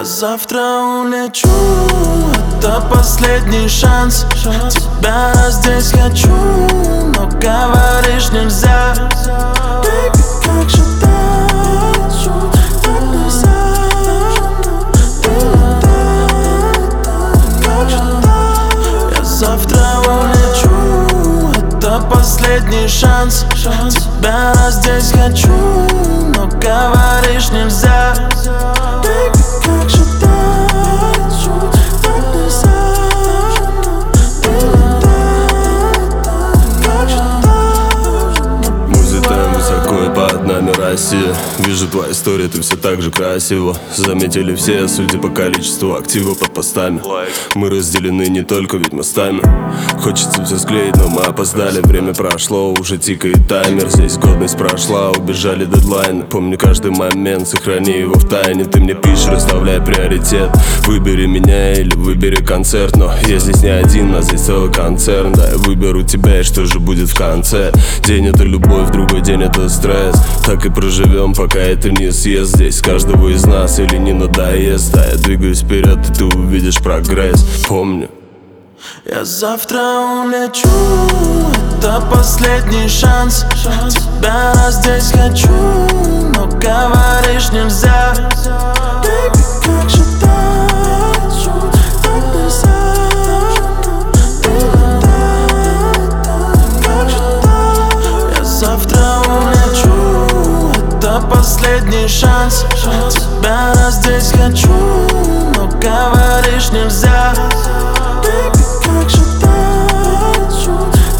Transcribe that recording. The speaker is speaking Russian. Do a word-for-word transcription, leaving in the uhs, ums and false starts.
Я завтра улечу, это последний шанс. Тебя здесь хочу, но говоришь нельзя. Baby, как же так? Так нельзя. Как же так? Я завтра улечу, это последний шанс. Тебя здесь хочу, но говоришь нельзя. Baby, как же так? Так нельзя. Как же так? Мы взлетаем высоко, и под нами Россия. Вижу твои истории, ты все так же красиво. Заметили все, судя по количеству актива под постами. Мы разделены не только ведь мостами. Хочется все склеить, но мы опоздали. Время прошло, уже тикает таймер. Здесь годность прошла, убежали дедлайны. Помню каждый момент, сохрани его в тайне. Ты мне пишешь, расставляй приоритет. Выбери меня или выбери концерт. Но я здесь не один, а здесь целый концерн. Да, я выберу тебя, и что же будет в конце? День это любовь, другой день это стресс. Так и проживем, пока это не съест. Здесь каждого из нас или не надоест. Да, я двигаюсь вперед, и ты увидишь прогресс. Помню, я завтра улечу, это последний шанс. Тебя здесь хочу, но говоришь нельзя. Baby, как же так? Так нельзя. Как же так? Я завтра улечу, это последний шанс. Тебя здесь хочу, но говоришь нельзя. Baby, как же так?